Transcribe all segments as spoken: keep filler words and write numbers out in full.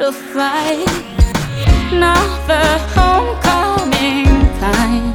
butterfly, not the homecoming kind.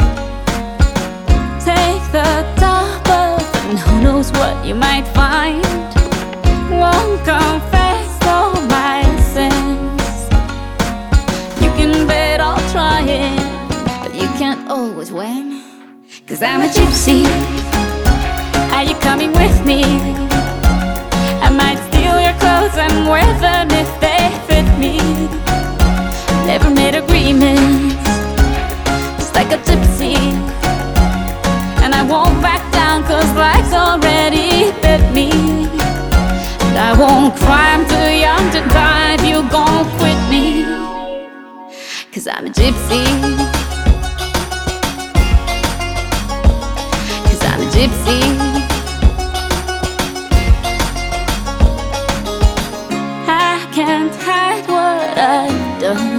Take the double, and who knows what you might find. Won't confess all my sins. You can bet I'll try it, but you can't always win. 'Cause I'm a gypsy. Are you coming with me? I might steal your clothes and wear them if they fit me. Never made agreements, just like a gypsy. And I won't back down 'cause life's already bit me. And I won't cry, I'm too young to die if you gon' quit me. 'Cause I'm a gypsy. 'Cause I'm a gypsy. Can't hide what I've done.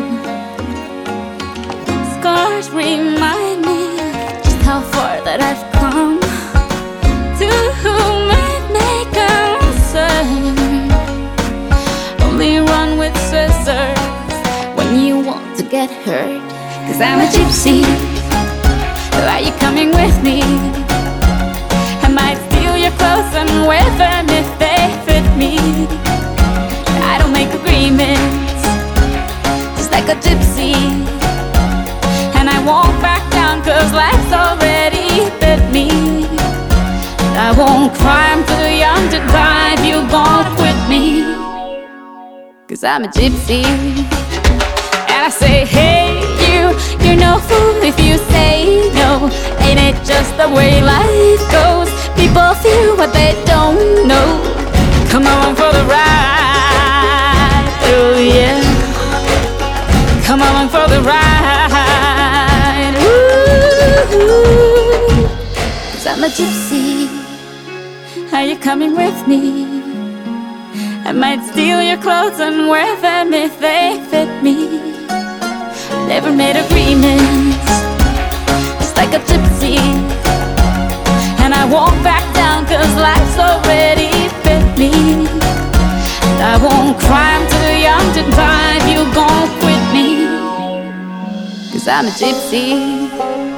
Scars remind me just how far that I've come. To whom it may concern, only run with scissors when you want to get hurt. 'Cause I'm a gypsy. Are you coming with me? I might steal your clothes and wear them if they fit me. I don't make agreements, just like a gypsy. And I won't back down 'cause life's already bit me. And I won't cry, I'm too young to die if you gon' quit me. 'Cause I'm a gypsy. And I say, hey you, you're no fool if you say no. Ain't it just the way life goes? People fear what they don't know. Come on for the ride. Oh yeah, come along for the ride. Ooh, 'cause I'm a gypsy. Are you coming with me? I might steal your clothes and wear them if they fit me. Never made agreements, just like a gypsy. And I won't back down 'cause life's already bit me. I won't cry, I'm too young to die if you gon' quit me. 'Cause I'm a gypsy.